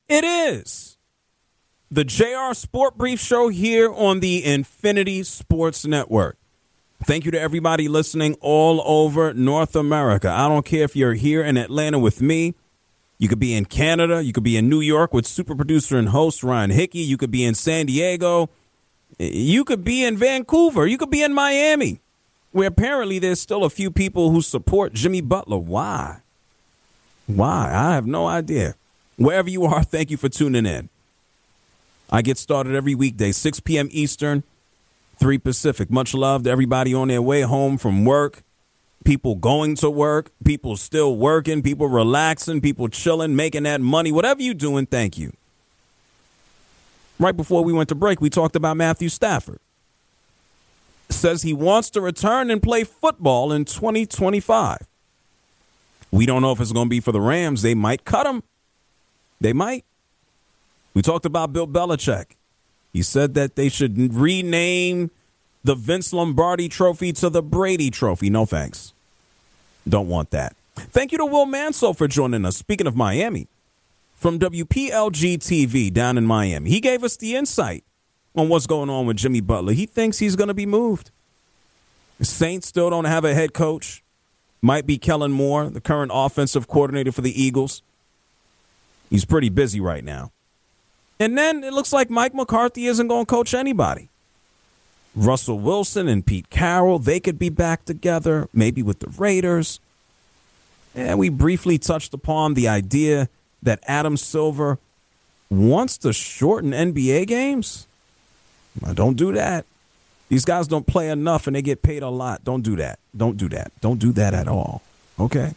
It is the JR Sport Brief Show here on the Infinity Sports Network. Thank you to everybody listening all over North America. I don't care if you're here in Atlanta with me. You could be in Canada. You could be in New York with super producer and host Ryan Hickey. You could be in San Diego. You could be in Vancouver. You could be in Miami, where apparently there's still a few people who support Jimmy Butler. Why? I have no idea. Wherever you are, thank you for tuning in. I get started every weekday, 6 p.m. Eastern, 3 Pacific. Much love to everybody on their way home from work, people going to work, people still working, people relaxing, people chilling, making that money. Whatever you're doing, thank you. Right before we went to break, we talked about Matthew Stafford. Says he wants to return and play football in 2025. We don't know if it's going to be for the Rams. They might cut him. They might. We talked about Bill Belichick. He said that they should rename the Vince Lombardi Trophy to the Brady Trophy. No thanks. Don't want that. Thank you to Will Mansell for joining us. Speaking of Miami, from WPLG TV down in Miami, he gave us the insight on what's going on with Jimmy Butler. He thinks he's going to be moved. The Saints still don't have a head coach. Might be Kellen Moore, the current offensive coordinator for the Eagles. He's pretty busy right now. And then it looks like Mike McCarthy isn't going to coach anybody. Russell Wilson and Pete Carroll, they could be back together, maybe with the Raiders. And we briefly touched upon the idea that Adam Silver wants to shorten NBA games. Well, don't do that. These guys don't play enough and they get paid a lot. Don't do that. Don't do that. Don't do that at all. Okay?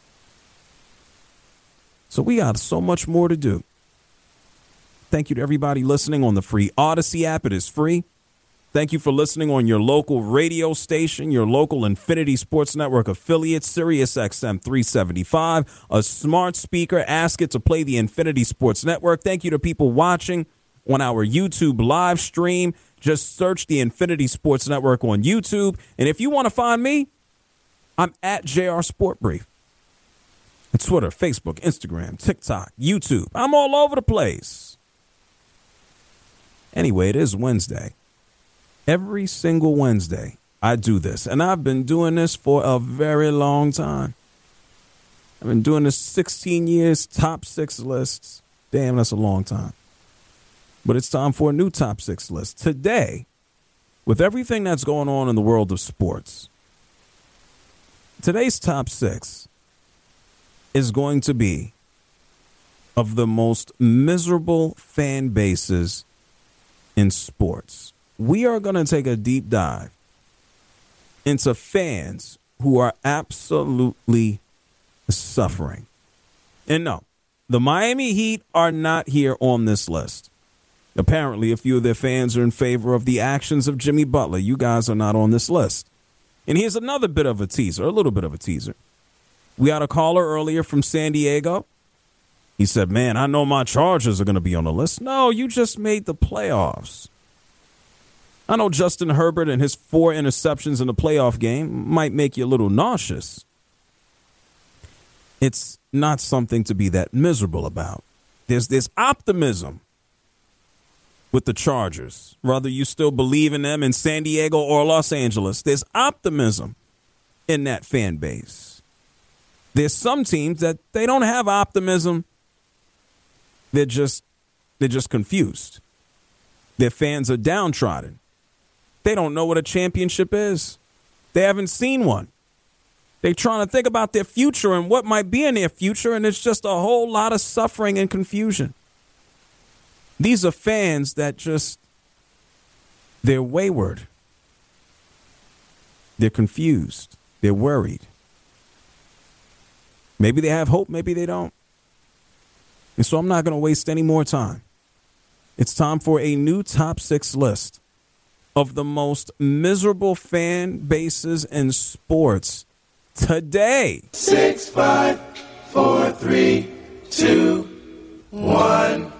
So we got so much more to do. Thank you to everybody listening on the free Odyssey app. It is free. Thank you for listening on your local radio station, your local Infinity Sports Network affiliate, Sirius XM 375, a smart speaker. Ask it to play the Infinity Sports Network. Thank you to people watching on our YouTube live stream. Just search the Infinity Sports Network on YouTube. And if you want to find me, I'm at JR Sport Brief. Twitter, Facebook, Instagram, TikTok, YouTube. I'm all over the place. Anyway, it is Wednesday. Every single Wednesday, I do this. And I've been doing this for a very long time. I've been doing this 16 years, top 6 lists. Damn, that's a long time. But it's time for a new top 6 list. Today, with everything that's going on in the world of sports, today's top 6 is going to be of the most miserable fan bases in sports. We are going to take a deep dive into fans who are absolutely suffering. And no, the Miami Heat are not here on this list. Apparently, a few of their fans are in favor of the actions of Jimmy Butler. You guys are not on this list. And here's another bit of a teaser, a little bit of a teaser. We had a caller earlier from San Diego. He said, man, I know my Chargers are going to be on the list. No, you just made the playoffs. I know Justin Herbert and his 4 interceptions in the playoff game might make you a little nauseous. It's not something to be that miserable about. There's optimism with the Chargers. Whether you still believe in them in San Diego or Los Angeles, there's optimism in that fan base. There's some teams that they don't have optimism. They're just confused. Their fans are downtrodden. They don't know what a championship is. They haven't seen one. They're trying to think about their future and what might be in their future, and it's just a whole lot of suffering and confusion. These are fans that they're wayward. They're confused. They're worried. Maybe they have hope, maybe they don't. And so I'm not going to waste any more time. It's time for a new top 6 list of the most miserable fan bases in sports today. 6, 5, 4, 3, 2, 1.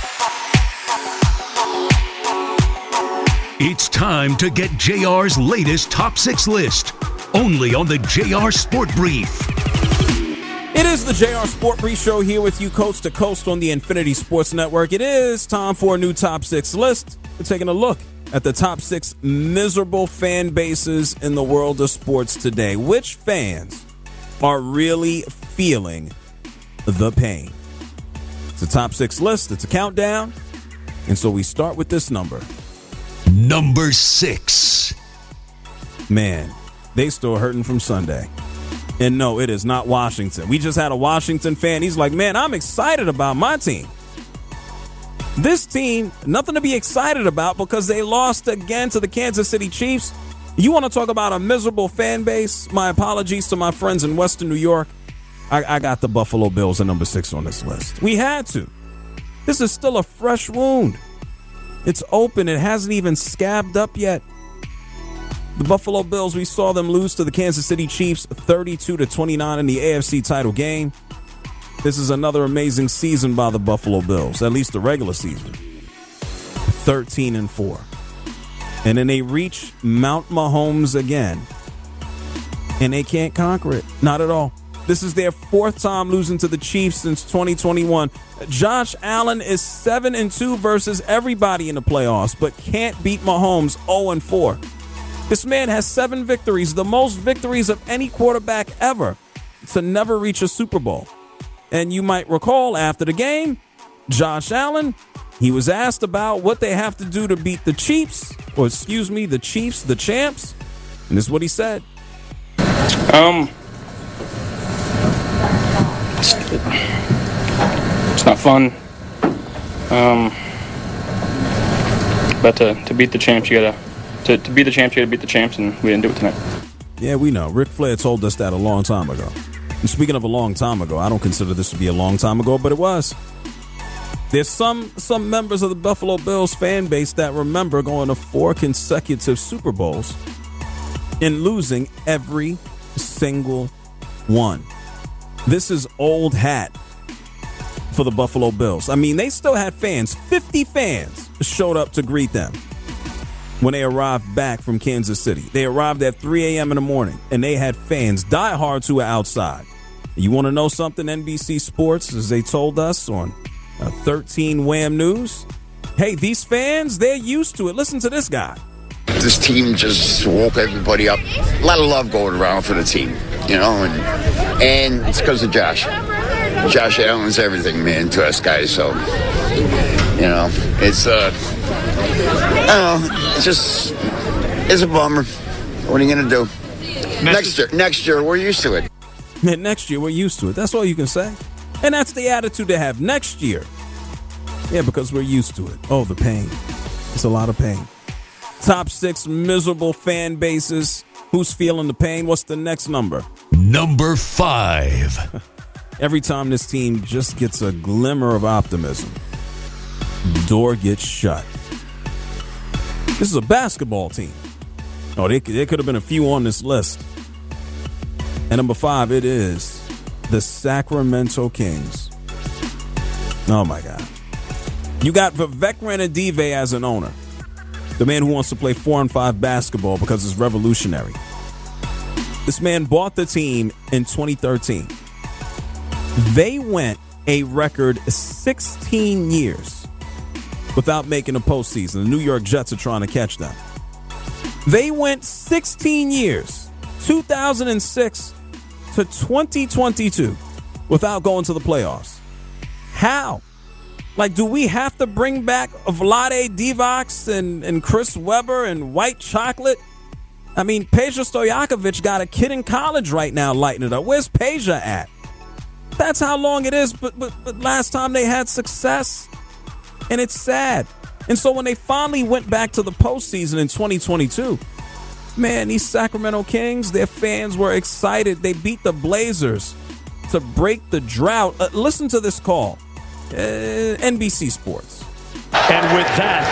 It's time to get JR's latest top 6 list, only on the JR Sport Brief. It It is the JR Sport Brief Show here with you coast to coast on the Infinity Sports Network. It is time for a new top 6 list. We're taking a look at the top 6 miserable fan bases in the world of sports today. Which fans are really feeling the pain? It's a top 6 list. It's a countdown. And so we start with this number. Number 6. Man, they still hurting from Sunday. And no, it is not Washington. We just had a Washington fan. He's like, man, I'm excited about my team. This team, nothing to be excited about because they lost again to the Kansas City Chiefs. You want to talk about a miserable fan base? My apologies to my friends in Western New York. I got the Buffalo Bills at number 6 on this list. We had to. This is still a fresh wound. It's open. It hasn't even scabbed up yet. The Buffalo Bills, we saw them lose to the Kansas City Chiefs 32-29 in the AFC title game. This is another amazing season by the Buffalo Bills, at least the regular season. 13-4. And then they reach Mount Mahomes again. And they can't conquer it. Not at all. This is their 4th time losing to the Chiefs since 2021. Josh Allen is 7-2 versus everybody in the playoffs, but can't beat Mahomes 0-4. This man has 7 victories, the most victories of any quarterback ever to never reach a Super Bowl. And you might recall after the game, Josh Allen, he was asked about what they have to do to beat the Chiefs, the Chiefs, the champs. And this is what he said. It's not fun. But to beat the champs, you gotta. To be the champs, you got to beat the champs, and we didn't do it tonight. Yeah, we know. Ric Flair told us that a long time ago. And speaking of a long time ago, I don't consider this to be a long time ago, but it was. There's some members of the Buffalo Bills fan base that remember going to 4 consecutive Super Bowls and losing every single one. This is old hat for the Buffalo Bills. I mean, they still had fans. 50 fans showed up to greet them when they arrived back from Kansas City. They arrived at 3 a.m. in the morning, and they had fans, diehards who were outside. You want to know something, NBC Sports, as they told us on 13 Wham News? Hey, these fans, they're used to it. Listen to this guy. This team just woke everybody up. A lot of love going around for the team, you know, and it's because of Josh. Josh Allen's everything, man, to us guys, so, you know, it's, I don't know, it's a bummer. What are you going to do? Next year, we're used to it. Next year, we're used to it. That's all you can say. And that's the attitude to have next year. Yeah, because we're used to it. Oh, the pain. It's a lot of pain. Top 6 miserable fan bases. Who's feeling the pain? What's the next number? Number 5. Every time this team just gets a glimmer of optimism, door gets shut. This is a basketball team. Oh, there could have been a few on this list. And number 5, it is the Sacramento Kings. Oh, my God. You got Vivek Ranadive as an owner. The man who wants to play 4-on-5 basketball because it's revolutionary. This man bought the team in 2013. They went a record 16 years without making a postseason. The New York Jets are trying to catch them. They went 16 years, 2006 to 2022, without going to the playoffs. How? Like, do we have to bring back Vlade Divac and Chris Webber and White Chocolate? I mean, Peja Stojakovic got a kid in college right now lighting it up. Where's Peja at? That's how long it is, but last time they had success, and it's sad. And so when they finally went back to the postseason in 2022, man, these Sacramento Kings, their fans were excited. They beat the Blazers to break the drought. Listen to this call. NBC Sports. And with that,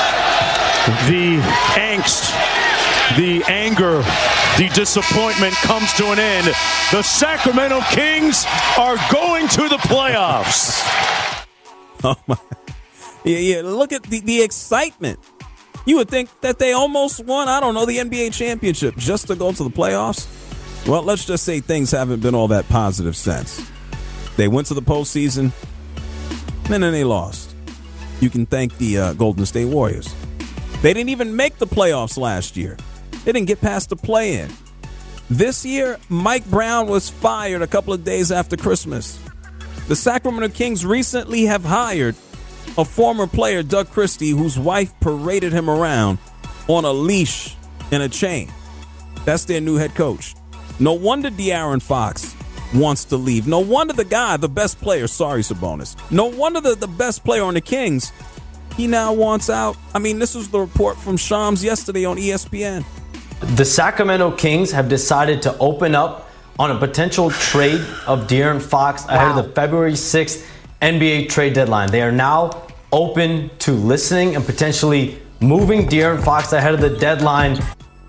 the angst, the anger, the disappointment comes to an end. The Sacramento Kings are going to the playoffs. Oh my. Yeah, look at the excitement. You would think that they almost won, I don't know, the NBA championship just to go to the playoffs. Well, let's just say things haven't been all that positive since. They went to the postseason, and then they lost. You can thank the Golden State Warriors. They didn't even make the playoffs last year. They didn't get past the play-in. This year, Mike Brown was fired a couple of days after Christmas. The Sacramento Kings recently have hired a former player, Doug Christie, whose wife paraded him around on a leash and a chain. That's their new head coach. No wonder De'Aaron Fox wants to leave. No wonder the guy, the best player, sorry, Sabonis. No wonder the best player on the Kings, he now wants out. I mean, this was the report from Shams yesterday on ESPN. The Sacramento Kings have decided to open up on a potential trade of De'Aaron Fox ahead of the February 6th NBA trade deadline. They are now open to listening and potentially moving De'Aaron Fox ahead of the deadline.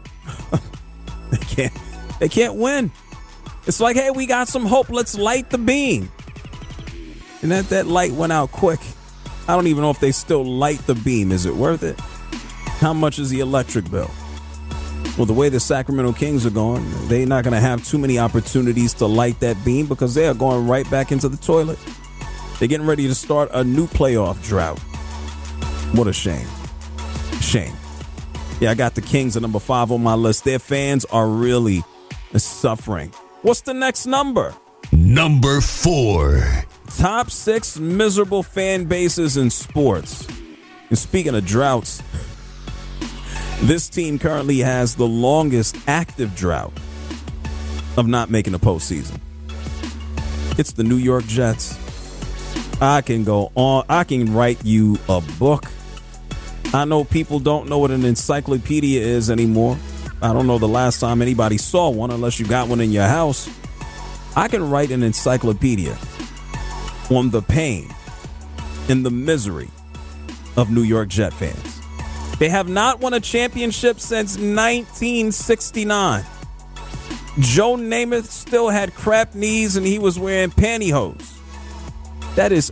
They can't win. It's like, hey, we got some hope. Let's light the beam. And that light went out quick. I don't even know if they still light the beam. Is it worth it? How much is the electric bill? Well, the way the Sacramento Kings are going, they're not going to have too many opportunities to light that beam because they are going right back into the toilet. They're getting ready to start a new playoff drought. What a shame. Shame. Yeah, I got the Kings at number 5 on my list. Their fans are really suffering. What's the next number? Number 4. Top 6 miserable fan bases in sports. And speaking of droughts, this team currently has the longest active drought of not making the postseason. It's the New York Jets. I can go on. I can write you a book. I know people don't know what an encyclopedia is anymore. I don't know the last time anybody saw one unless you got one in your house. I can write an encyclopedia on the pain and the misery of New York Jet fans. They have not won a championship since 1969. Joe Namath still had crap knees and he was wearing pantyhose. That is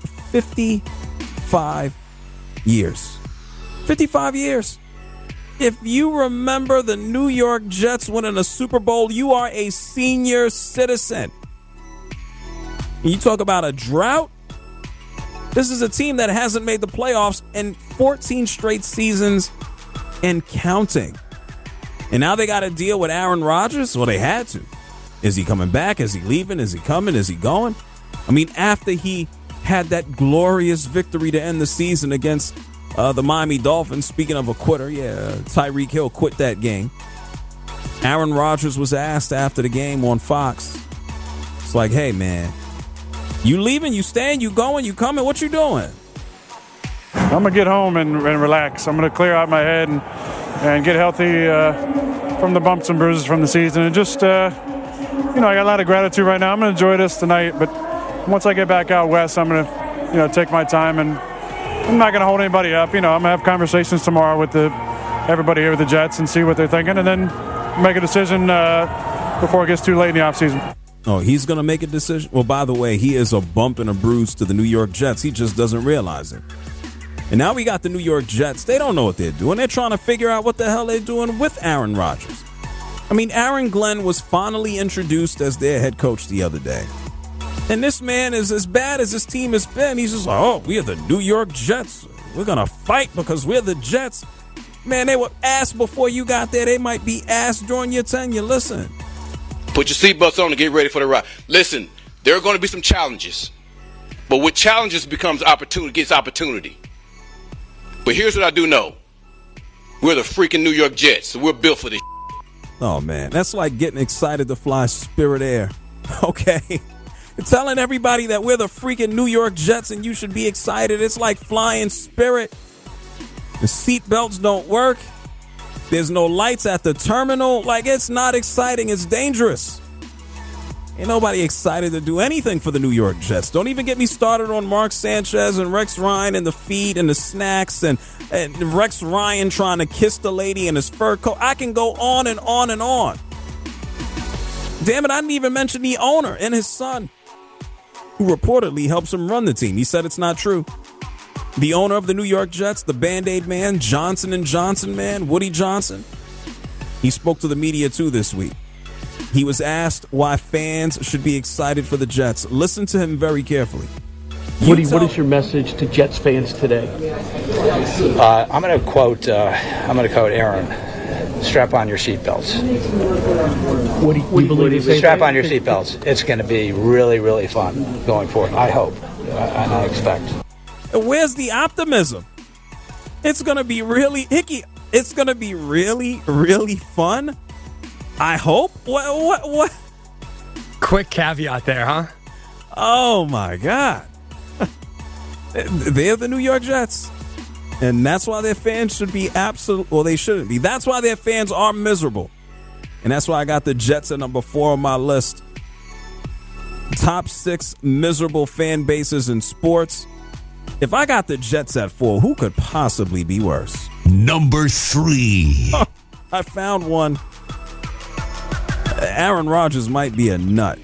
55 years. 55 years. If you remember the New York Jets winning a Super Bowl, you are a senior citizen. And you talk about a drought. This is a team that hasn't made the playoffs in 14 straight seasons and counting. And now they got to deal with Aaron Rodgers. Well, they had to. Is he coming back? Is he leaving? Is he coming? Is he going? I mean, after he had that glorious victory to end the season against the Miami Dolphins, speaking of a quitter, Tyreek Hill quit that game. Aaron Rodgers was asked after the game on Fox. It's like, hey, man, you leaving? You staying? You going? You coming? What you doing? I'm going to get home and relax. I'm going to clear out my head and get healthy from the bumps and bruises from the season. And just, I got a lot of gratitude right now. I'm going to enjoy this tonight. But once I get back out west, I'm going to, take my time. And I'm not going to hold anybody up. I'm going to have conversations tomorrow with everybody here with the Jets and see what they're thinking. And then make a decision before it gets too late in the offseason. Oh, he's going to make a decision? Well, by the way, he is a bump and a bruise to the New York Jets. He just doesn't realize it. And now we got the New York Jets. They don't know what they're doing. They're trying to figure out what the hell they're doing with Aaron Rodgers. I mean, Aaron Glenn was finally introduced as their head coach the other day. And this man is as bad as this team has been. He's just like, oh, we are the New York Jets. We're going to fight because we're the Jets. Man, they were ass before you got there. They might be ass during your tenure. Listen. Put your seatbelts on and get ready for the ride. Listen, there are going to be some challenges. But with challenges becomes opportunity, gets opportunity. But here's what I do know. We're the freaking New York Jets, so we're built for this. Oh, man, that's like getting excited to fly Spirit Air. Okay? Telling everybody that we're the freaking New York Jets and you should be excited. It's like flying Spirit. The seat belts don't work. There's no lights at the terminal. Like, it's not exciting. It's dangerous. Ain't nobody excited to do anything for the New York Jets. Don't even get me started on Mark Sanchez and Rex Ryan and the feed and the snacks and Rex Ryan trying to kiss the lady in his fur coat. I can go on and on and on. Damn it, I didn't even mention the owner and his son, who reportedly helps him run the team. He said it's not true. The owner of the New York Jets, the Band-Aid man, Johnson & Johnson man, Woody Johnson, he spoke to the media too this week. He was asked why fans should be excited for the Jets. Listen to him very carefully. Woody, what is your message to Jets fans today? I'm going to quote Aaron. Strap on your seatbelts. What do you believe? Strap on your seatbelts. It's going to be really, really fun going forward. I hope, and I expect. Where's the optimism? It's going to be really Hickey. It's going to be really, really fun. I hope. What? Quick caveat there, huh? Oh my God. They're the New York Jets. And that's why their fans should be they shouldn't be. That's why their fans are miserable. And that's why I got the Jets at number 4 on my list. Top 6 miserable fan bases in sports. If I got the Jets at 4, who could possibly be worse? Number 3. I found one. Aaron Rodgers might be a nut.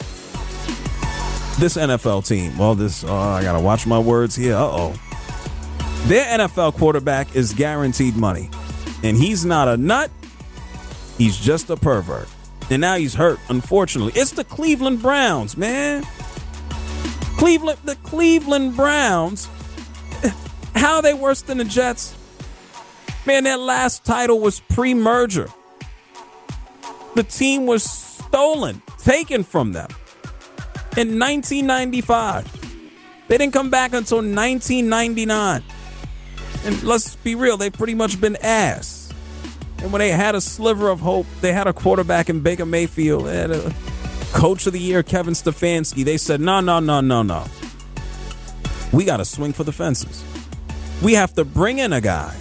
This NFL team, I got to watch my words here. Their NFL quarterback is guaranteed money. And he's not a nut. He's just a pervert. And now he's hurt, unfortunately. It's the Cleveland Browns, man. The Cleveland Browns. How are they worse than the Jets? Man, their last title was pre-merger. The team was stolen, taken from them in 1995. They didn't come back until 1999. And let's be real, they've pretty much been ass. And when they had a sliver of hope, they had a quarterback in Baker Mayfield, they had a coach of the year, Kevin Stefanski. They said, no. We got to swing for the fences. We have to bring in a guy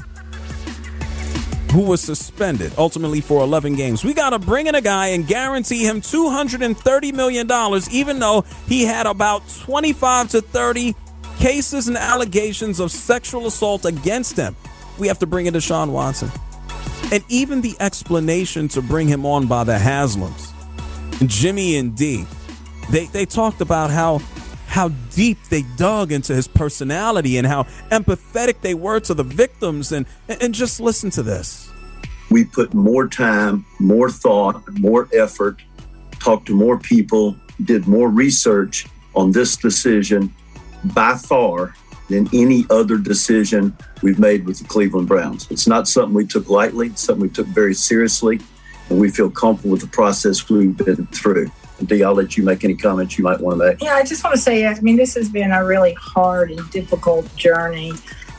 who was suspended ultimately for 11 games. We got to bring in a guy and guarantee him $230 million, even though he had about 25 to 30 cases and allegations of sexual assault against him. We have to bring in Deshaun Watson. And even the explanation to bring him on by the Haslams, Jimmy and D, they talked about how deep they dug into his personality and how empathetic they were to the victims. And just listen to this. We put more time, more thought, more effort, talked to more people, did more research on this decision by far than any other decision we've made with the Cleveland Browns. It's not something we took lightly. It's something we took very seriously, and we feel comfortable with the process we've been through. Dee, I'll let you make any comments you might want to make. Yeah, I just want to say, this has been a really hard and difficult journey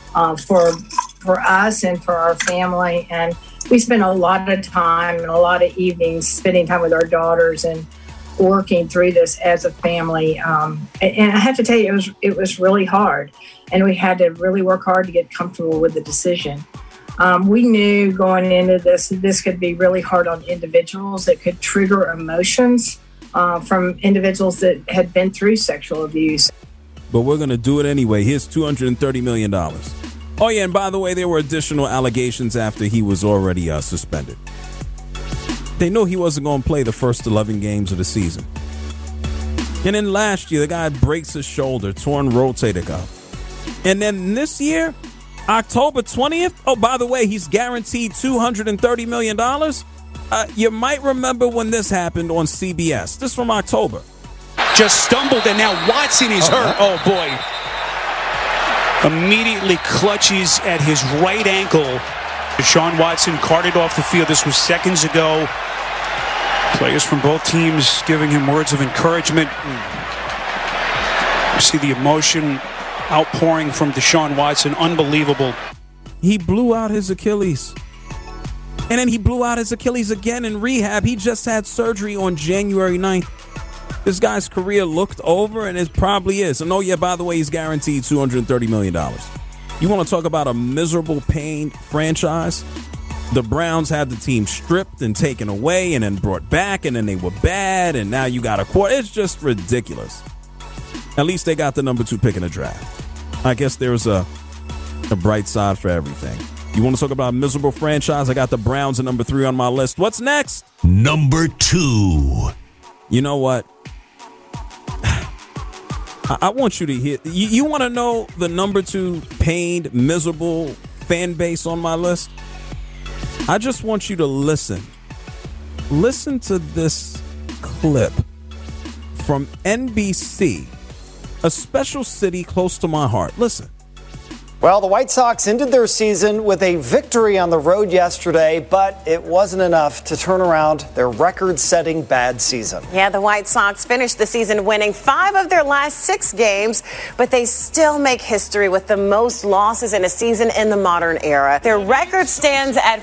for us and for our family. And we spent a lot of time and a lot of evenings spending time with our daughters and working through this as a family. And I have to tell you, it was really hard. And we had to really work hard to get comfortable with the decision. We knew going into this could be really hard on individuals. It could trigger emotions from individuals that had been through sexual abuse. But we're going to do it anyway. Here's $230 million. Oh, yeah, and by the way, there were additional allegations after he was already suspended. They knew he wasn't going to play the first 11 games of the season. And then last year, the guy breaks his shoulder, torn rotator cuff. And then this year, October 20th, oh, by the way, he's guaranteed $230 million. You might remember when this happened on CBS. This from October. Just stumbled, and now Watson is hurt. Oh, boy. Immediately clutches at his right ankle. Deshaun Watson carted off the field. This was seconds ago. Players from both teams giving him words of encouragement. You see the emotion outpouring from Deshaun Watson. Unbelievable. He blew out his Achilles. And then he blew out his Achilles again in rehab. He just had surgery on January 9th. This guy's career looked over, and it probably is. And oh, yeah, by the way, he's guaranteed $230 million. You want to talk about a miserable, pained franchise? The Browns had the team stripped and taken away and then brought back, and then they were bad, and now you got a quarter. It's just ridiculous. At least they got the number 2 pick in the draft. I guess there's a bright side for everything. You want to talk about a miserable franchise? I got the Browns at number 3 on my list. What's next? Number 2. You know what? I want you to hear. You want to know the number 2 pained, miserable fan base on my list? I just want you to listen. Listen to this clip from NBC, a special city close to my heart. Listen. Well, the White Sox ended their season with a victory on the road yesterday, but it wasn't enough to turn around their record-setting bad season. Yeah, the White Sox finished the season winning 5 of their last 6 games, but they still make history with the most losses in a season in the modern era. Their record stands at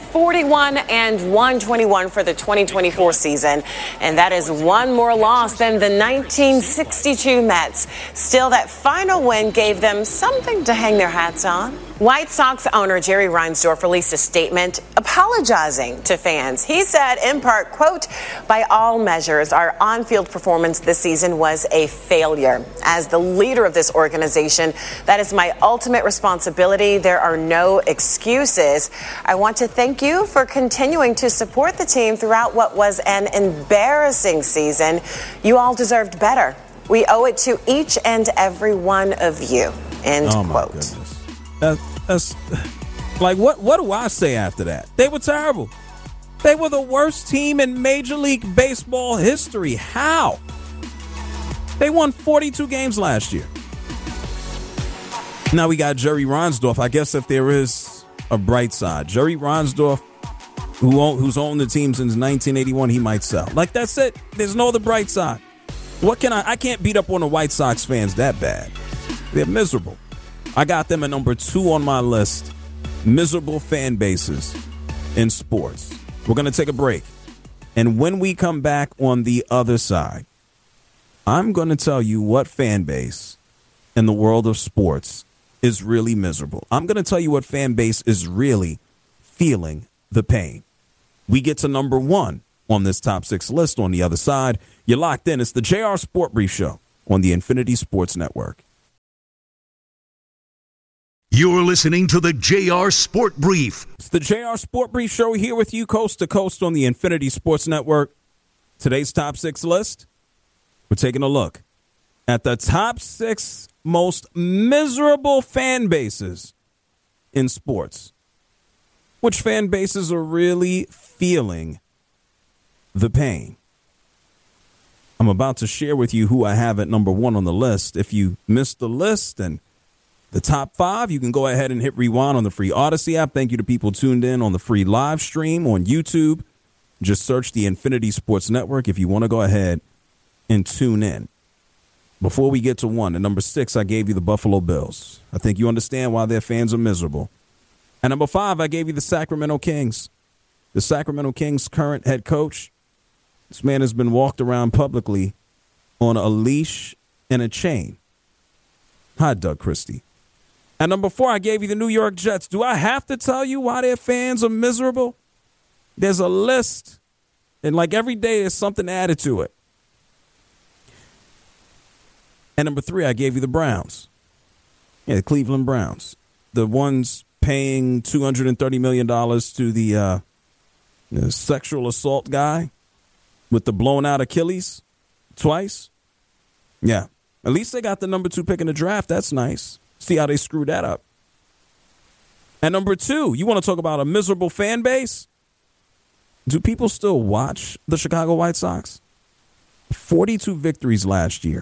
41-121 for the 2024 season, and that is one more loss than the 1962 Mets. Still, that final win gave them something to hang their hats on. White Sox owner Jerry Reinsdorf released a statement apologizing to fans. He said, in part, quote, "By all measures, our on-field performance this season was a failure. As the leader of this organization, that is my ultimate responsibility. There are no excuses. I want to thank you for continuing to support the team throughout what was an embarrassing season. You all deserved better. We owe it to each and every one of you." End quote. Goodness. That's like, what do I say after that? They were terrible. They were the worst team in Major League Baseball history. How? They won 42 games last year. Now we got Jerry Reinsdorf. I guess if there is a bright side, Jerry Reinsdorf, who's owned the team since 1981, he might sell. Like, that's it. There's no other bright side. What can I can't beat up on the White Sox fans that bad. They're miserable. I got them at number 2 on my list. Miserable fan bases in sports. We're going to take a break. And when we come back on the other side, I'm going to tell you what fan base in the world of sports is really miserable. I'm going to tell you what fan base is really feeling the pain. We get to number 1 on this top 6 list on the other side. You're locked in. It's the JR Sport Brief Show on the Infinity Sports Network. You're listening to the JR Sport Brief. It's the JR Sport Brief Show here with you coast to coast on the Infinity Sports Network. Today's top 6 list, we're taking a look at the top 6 most miserable fan bases in sports. Which fan bases are really feeling the pain? I'm about to share with you who I have at number 1 on the list. If you missed the list and the top 5, you can go ahead and hit rewind on the free Odyssey app. Thank you to people tuned in on the free live stream on YouTube. Just search the Infinity Sports Network if you want to go ahead and tune in. Before we get to 1, at number 6, I gave you the Buffalo Bills. I think you understand why their fans are miserable. At number 5, I gave you the Sacramento Kings. The Sacramento Kings' current head coach, this man has been walked around publicly on a leash and a chain. Hi, Doug Christie. At number 4, I gave you the New York Jets. Do I have to tell you why their fans are miserable? There's a list, and like every day there's something added to it. At number 3, I gave you the Browns. Yeah, the Cleveland Browns. The ones paying $230 million to the sexual assault guy with the blown out Achilles twice. Yeah, at least they got the number 2 pick in the draft. That's nice. See how they screwed that up. At number 2, you want to talk about a miserable fan base? Do people still watch the Chicago White Sox? 42 victories last year,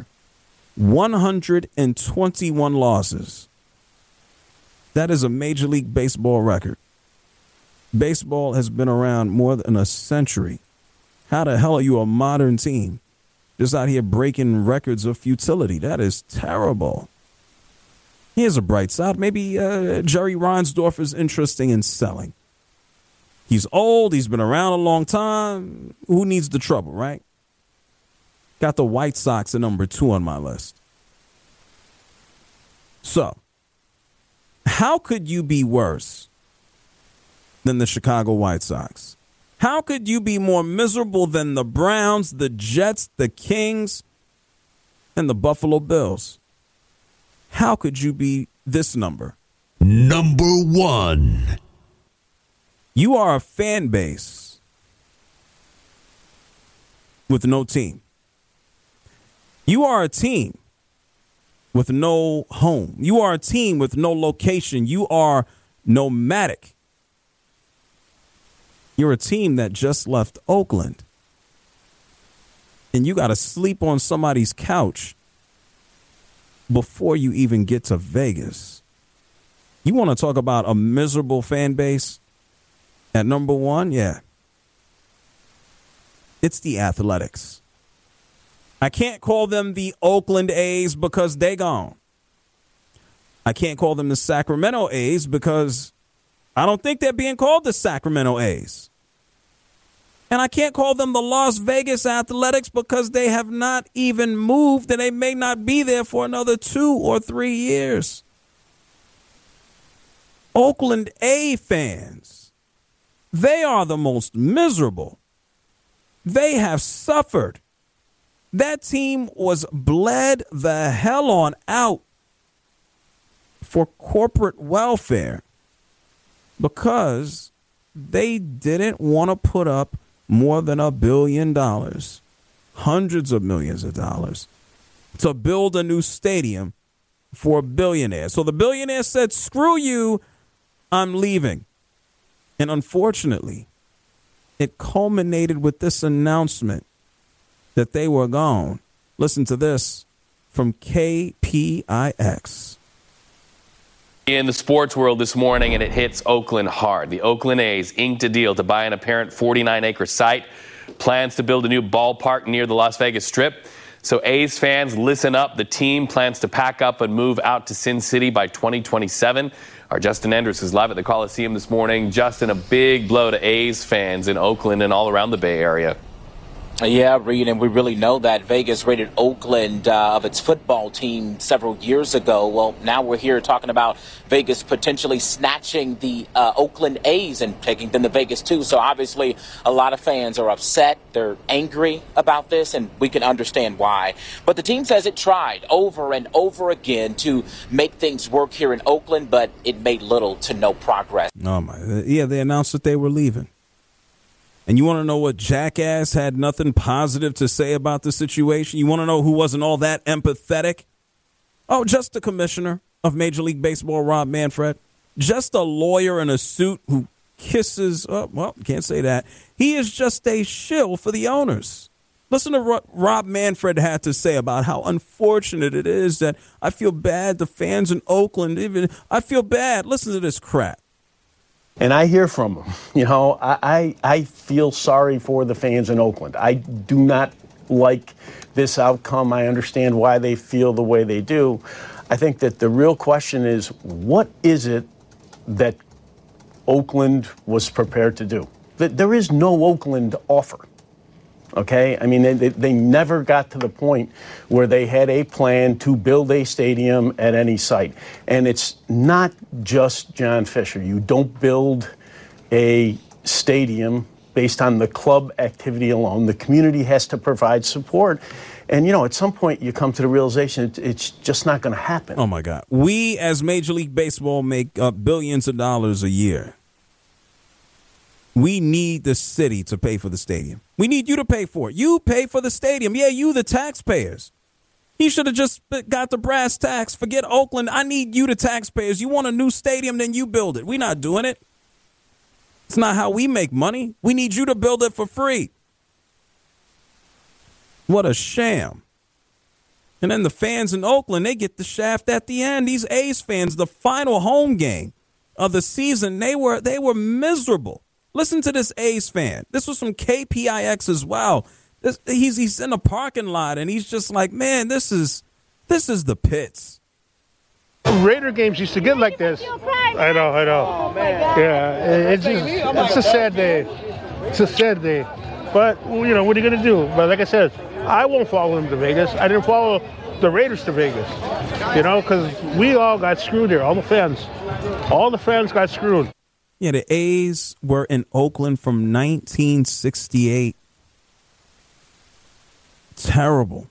121 losses. That is a Major League Baseball record. Baseball has been around more than a century. How the hell are you a modern team just out here breaking records of futility? That is terrible. Here's a bright side. Maybe Jerry Reinsdorf is interesting in selling. He's old. He's been around a long time. Who needs the trouble, right? Got the White Sox at number 2 on my list. So, how could you be worse than the Chicago White Sox? How could you be more miserable than the Browns, the Jets, the Kings, and the Buffalo Bills? How could you be this number? Number 1. You are a fan base with no team. You are a team with no home. You are a team with no location. You are nomadic. You're a team that just left Oakland. and you got to sleep on somebody's couch before you even get to Vegas. You want to talk about a miserable fan base at number one? Yeah. It's the Athletics. I can't call them the Oakland A's because they gone. I can't call them the Sacramento A's because I don't think they're being called the Sacramento A's. And I can't call them the Las Vegas Athletics because they have not even moved and they may not be there for another 2 or 3 years. Oakland A fans, they are the most miserable. They have suffered. That team was bled the hell on out for corporate welfare because they didn't want to put up more than $1 billion, hundreds of millions of dollars, to build a new stadium for a billionaire. So the billionaire said, screw you, I'm leaving. And unfortunately, it culminated with this announcement that they were gone. Listen to this from KPIX. In the sports world this morning, and it hits Oakland hard. The Oakland A's inked a deal to buy an apparent 49-acre site, plans to build a new ballpark near the Las Vegas Strip. So A's fans, listen up. The team plans to pack up and move out to Sin City by 2027. Our Justin Endress is live at the Coliseum this morning. Justin, a big blow to A's fans in Oakland and all around the Bay Area. Yeah, Reed, and we really know that Vegas raided Oakland of its football team several years ago. Well, now we're here talking about Vegas potentially snatching the Oakland A's and taking them to Vegas, too. So obviously a lot of fans are upset. They're angry about this, and we can understand why. But the team says it tried over and over again to make things work here in Oakland, but it made little to no progress. Oh, my. Yeah, they announced that they were leaving. And you want to know what jackass had nothing positive to say about the situation? You want to know who wasn't all that empathetic? Oh, just the commissioner of Major League Baseball, Rob Manfred. Just a lawyer in a suit who kisses, can't say that. He is just a shill for the owners. Listen to what Rob Manfred had to say about how unfortunate it is that I feel bad, the fans in Oakland, I feel bad. Listen to this crap. And I hear from them. You know, I feel sorry for the fans in Oakland. I do not like this outcome. I understand why they feel the way they do. I think that the real question is, what is it that Oakland was prepared to do? There is no Oakland offer. Okay, I mean, they never got to the point where they had a plan to build a stadium at any site. And it's not just John Fisher. You don't build a stadium based on the club activity alone. The community has to provide support. And, you know, at some point you come to the realization it's just not going to happen. Oh, my God. We, as Major League Baseball, make billions of dollars a year. We need the city to pay for the stadium. We need you to pay for it. You pay for the stadium. Yeah, you, the taxpayers. He should have just got the brass tacks. Forget Oakland. I need you, the taxpayers. You want a new stadium, then you build it. We're not doing it. It's not how we make money. We need you to build it for free. What a sham. And then the fans in Oakland, they get the shaft at the end. These A's fans, the final home game of the season, they were miserable. Listen to this A's fan. This was from KPIX as well. He's in a parking lot, and he's just like, man, this is the pits. Raider games used to get like this. I know. Oh, man. Yeah, it's a sad day. It's a sad day. But, you know, what are you going to do? But like I said, I won't follow them to Vegas. I didn't follow the Raiders to Vegas, you know, because we all got screwed here, all the fans. All the fans got screwed. Yeah, the A's were in Oakland from 1968. Terrible.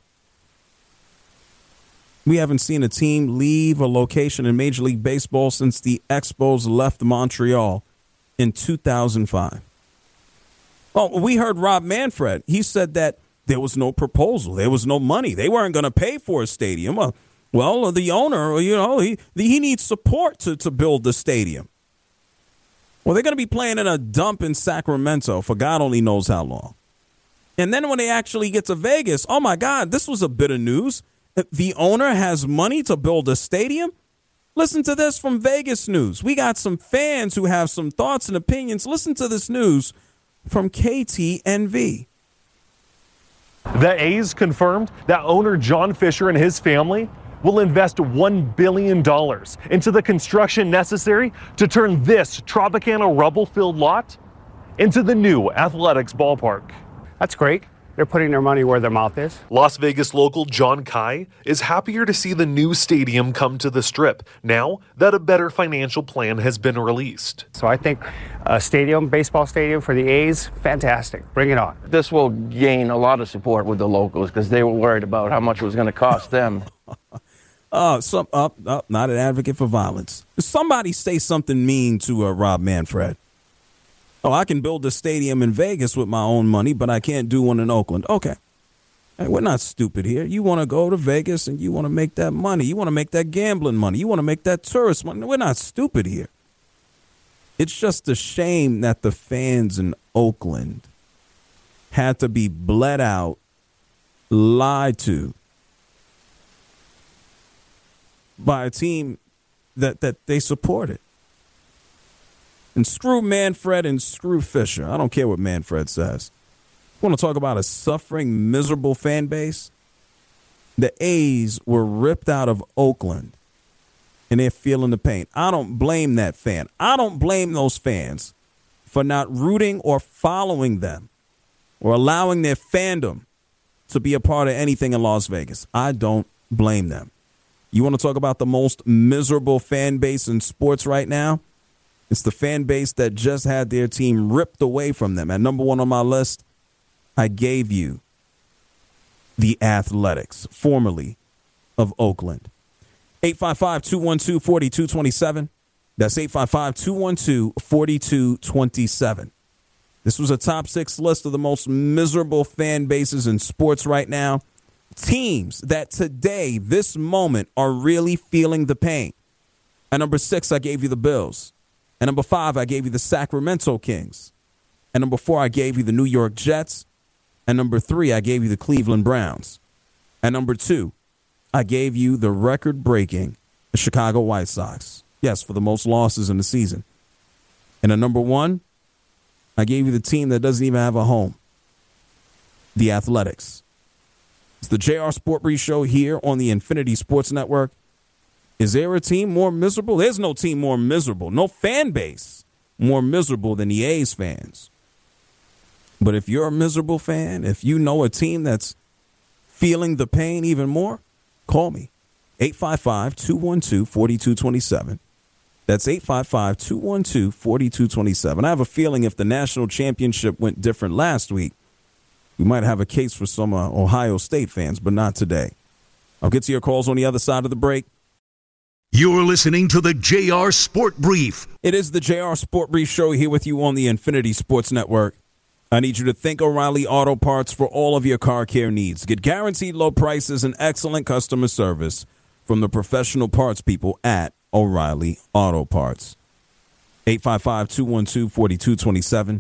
We haven't seen a team leave a location in Major League Baseball since the Expos left Montreal in 2005. Oh, we heard Rob Manfred. He said that there was no proposal. There was no money. They weren't going to pay for a stadium. Well, the owner, you know, he needs support to build the stadium. Well, they're going to be playing in a dump in Sacramento for God only knows how long. And then when they actually get to Vegas, oh, my God, this was a bit of news. The owner has money to build a stadium. Listen to this from Vegas News. We got some fans who have some thoughts and opinions. Listen to this news from KTNV. The A's confirmed that owner John Fisher and his family will invest $1 billion into the construction necessary to turn this Tropicana rubble-filled lot into the new athletics ballpark. That's great. They're putting their money where their mouth is. Las Vegas local John Kai is happier to see the new stadium come to the Strip now that a better financial plan has been released. So I think a stadium, baseball stadium for the A's, fantastic. Bring it on. This will gain a lot of support with the locals because they were worried about how much it was going to cost them. Not an advocate for violence. Somebody say something mean to Rob Manfred. Oh, I can build a stadium in Vegas with my own money, but I can't do one in Oakland. Okay. Hey, we're not stupid here. You want to go to Vegas and you want to make that money. You want to make that gambling money. You want to make that tourist money. We're not stupid here. It's just a shame that the fans in Oakland had to be bled out, lied to by a team that they supported. And screw Manfred and screw Fisher. I don't care what Manfred says. You want to talk about a suffering, miserable fan base? The A's were ripped out of Oakland, and they're feeling the pain. I don't blame that fan. I don't blame those fans for not rooting or following them or allowing their fandom to be a part of anything in Las Vegas. I don't blame them. You want to talk about the most miserable fan base in sports right now? It's the fan base that just had their team ripped away from them. At number one on my list, I gave you the Athletics, formerly of Oakland. 855-212-4227. That's 855-212-4227. This was a top 6 list of the most miserable fan bases in sports right now. Teams that today, this moment, are really feeling the pain. At number 6, I gave you the Bills. At number 5, I gave you the Sacramento Kings. At number 4, I gave you the New York Jets. At number 3, I gave you the Cleveland Browns. At number 2, I gave you the record-breaking Chicago White Sox. Yes, for the most losses in the season. And at number 1, I gave you the team that doesn't even have a home, the Athletics. It's the JR Sport Brief Show here on the Infinity Sports Network. Is there a team more miserable? There's no team more miserable. No fan base more miserable than the A's fans. But if you're a miserable fan, if you know a team that's feeling the pain even more, call me. 855-212-4227. That's 855-212-4227. I have a feeling if the national championship went different last week, we might have a case for some Ohio State fans, but not today. I'll get to your calls on the other side of the break. You're listening to the JR Sport Brief. It is the JR Sport Brief Show here with you on the Infinity Sports Network. I need you to thank O'Reilly Auto Parts for all of your car care needs. Get guaranteed low prices and excellent customer service from the professional parts people at O'Reilly Auto Parts. 855-212-4227.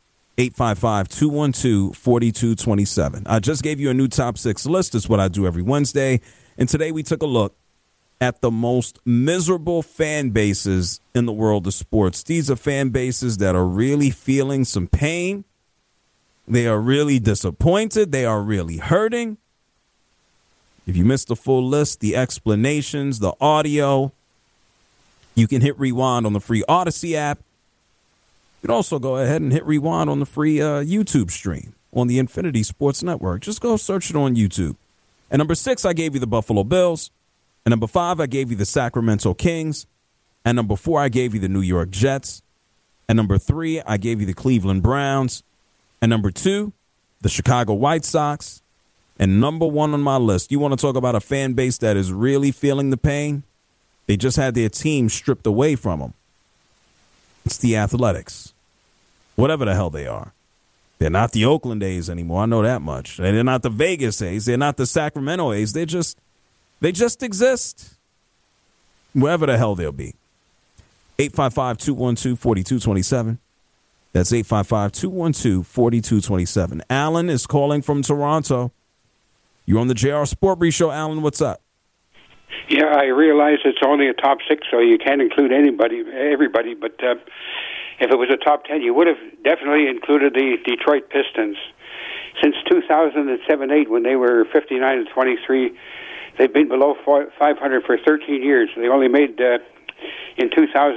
855-212-4227. I just gave you a new top 6 list. It's what I do every Wednesday. And today we took a look at the most miserable fan bases in the world of sports. These are fan bases that are really feeling some pain. They are really disappointed. They are really hurting. If you missed the full list, the explanations, the audio, you can hit rewind on the free Odyssey app. You can also go ahead and hit rewind on the free YouTube stream on the Infinity Sports Network. Just go search it on YouTube. At number 6, I gave you the Buffalo Bills. At number 5, I gave you the Sacramento Kings. At number 4, I gave you the New York Jets. At number 3, I gave you the Cleveland Browns. At number 2, the Chicago White Sox. And number 1 on my list, you want to talk about a fan base that is really feeling the pain? They just had their team stripped away from them. It's the Athletics. Whatever the hell they are. They're not the Oakland A's anymore. I know that much. They're not the Vegas A's. They're not the Sacramento A's. They just exist. Wherever the hell they'll be. 855-212-4227. That's 855-212-4227. Alan is calling from Toronto. You're on the JR Sport Brief Show. Alan, what's up? Yeah, I realize it's only a top 6, so you can't include everybody. But if it was a top 10, you would have definitely included the Detroit Pistons. Since 2007-8, when they were 59-23, they've been below 500 for 13 years. They only made in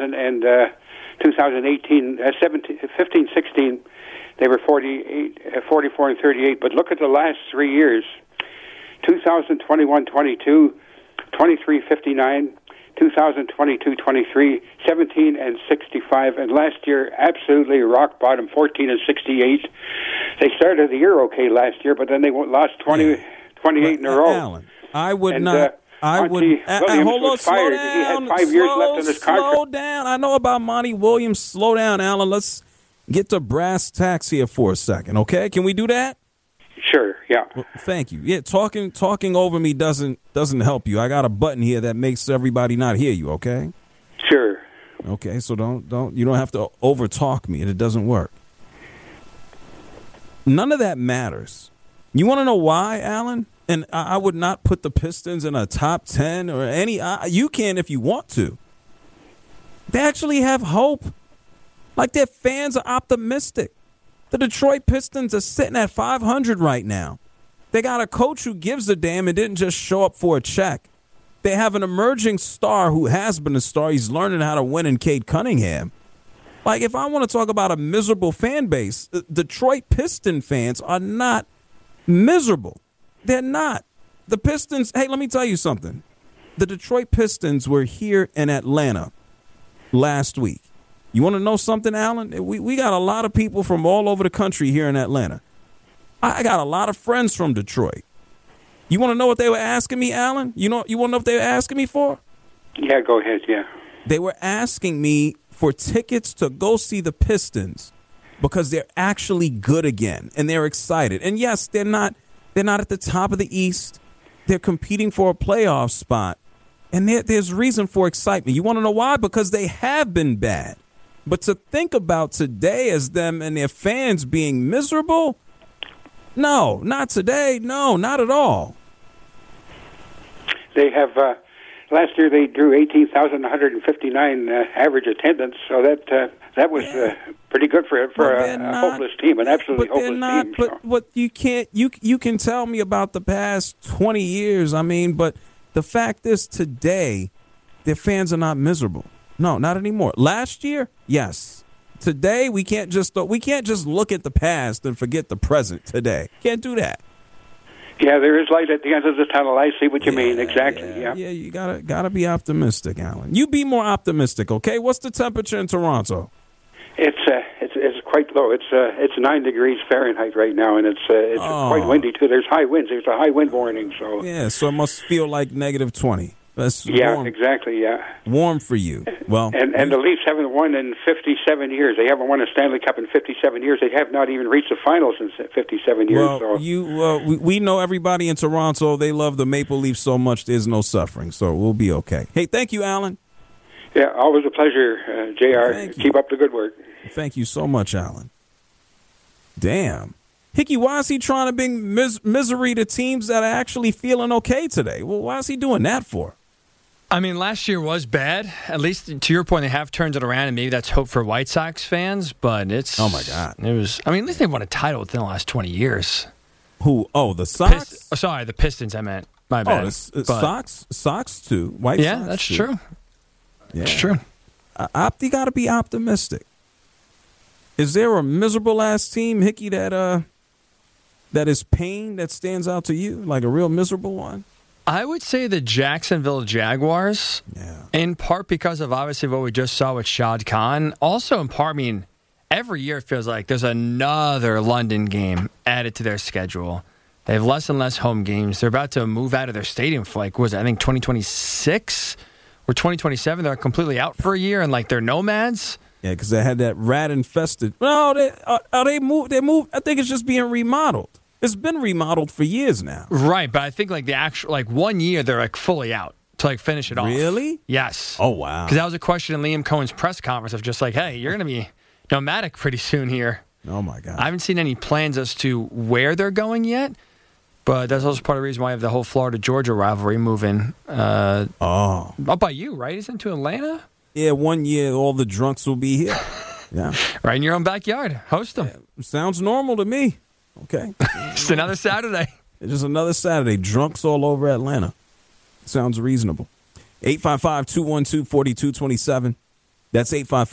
2018, 15-16, they were 44-38. But look at the last 3 years: 2021-22, 23-59, 2022-23, 17-65, and last year absolutely rock bottom, 14-68. They started the year okay last year, but then they lost 28 in a row. Alan, I would and, not. I would. Williams was fired. He had 5 years left on his contract. Slow down. I know about Monty Williams. Slow down, Alan. Let's get to brass tacks here for a second, okay? Can we do that? Sure. Yeah. Well, thank you. Yeah, talking over me doesn't help you. I got a button here that makes everybody not hear you. Okay. Sure. Okay. So you don't have to over talk me. It doesn't work. None of that matters. You want to know why, Alan? And I would not put the Pistons in a top 10 or any. You can if you want to. They actually have hope. Like, their fans are optimistic. The Detroit Pistons are sitting at 500 right now. They got a coach who gives a damn and didn't just show up for a check. They have an emerging star who has been a star. He's learning how to win in Cade Cunningham. Like, if I want to talk about a miserable fan base, Detroit Piston fans are not miserable. They're not. The Pistons, hey, let me tell you something. The Detroit Pistons were here in Atlanta last week. You want to know something, Alan? We got a lot of people from all over the country here in Atlanta. I got a lot of friends from Detroit. You want to know what they were asking me, Alan? You want to know what they were asking me for? Yeah, go ahead, yeah. They were asking me for tickets to go see the Pistons because they're actually good again, and they're excited. And, yes, they're not at the top of the East. They're competing for a playoff spot, and there's reason for excitement. You want to know why? Because they have been bad. But to think about today as them and their fans being miserable, no, not today. No, not at all. They have, last year they drew 18,159 average attendance, so that was pretty good for a hopeless team, an absolutely hopeless team. But what you can tell me about the past 20 years, but the fact is today, their fans are not miserable. No, not anymore. Last year, yes. Today, we can't just look at the past and forget the present today. Can't do that. Yeah, there is light at the end of the tunnel. I see what you mean. Exactly. Yeah. You gotta be optimistic, Alan. You be more optimistic, okay? What's the temperature in Toronto? It's quite low. It's 9 degrees Fahrenheit right now, and it's quite windy too. There's high winds. There's a high wind warning. So so it must feel like -20. That's warm. Exactly. Yeah, warm for you. Well, and the Leafs haven't won in 57 years. They haven't won a Stanley Cup in 57 years. They have not even reached the finals in 57 years. Well, we know everybody in Toronto. They love the Maple Leafs so much. There's no suffering, so we'll be okay. Hey, thank you, Alan. Yeah, always a pleasure, JR. Keep up the good work. Thank you so much, Alan. Damn. Hickey, why is he trying to bring misery to teams that are actually feeling okay today? Well, why is he doing that for? Last year was bad. At least to your point, they have turned it around, and maybe that's hope for White Sox fans. But it's oh my god, it was. At least they won a title within the last 20 years. Who? Oh, the Sox. Sorry, the Pistons. I meant my bad. Sox too. White Sox. Yeah, that's true. Yeah, it's true. You got to be optimistic. Is there a miserable ass team, Hickey, that is pain that stands out to you, like a real miserable one? I would say the Jacksonville Jaguars, in part because of obviously what we just saw with Shad Khan. Also in part, every year it feels like there's another London game added to their schedule. They have less and less home games. They're about to move out of their stadium for 2026 or 2027. They're completely out for a year and they're nomads. Yeah, because they had that rat infested. No, they moved. I think it's just being remodeled. It's been remodeled for years now. Right, but I think the actual 1 year they're fully out to finish it off. Really? Yes. Oh wow. Because that was a question in Liam Cohen's press conference of just hey, you're going to be nomadic pretty soon here. Oh, my God. I haven't seen any plans as to where they're going yet, but that's also part of the reason why I have the whole Florida-Georgia rivalry moving. Up by you, right? Isn't it to Atlanta? Yeah, 1 year all the drunks will be here. Yeah. Right in your own backyard. Host them. Yeah, sounds normal to me. Okay. Just another Saturday. It's just another Saturday. Drunks all over Atlanta. Sounds reasonable. 855-212-4227. That's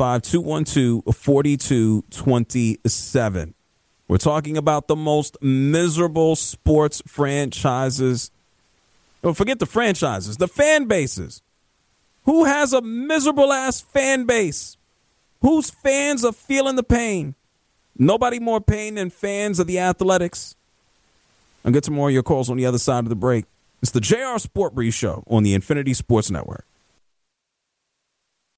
855-212-4227. We're talking about the most miserable sports franchises. Don't forget the franchises, the fan bases. Who has a miserable-ass fan base? Whose fans are feeling the pain? Nobody more pain than fans of the Athletics. I'll get to more of your calls on the other side of the break. It's the JR Sport Brief Show on the Infinity Sports Network.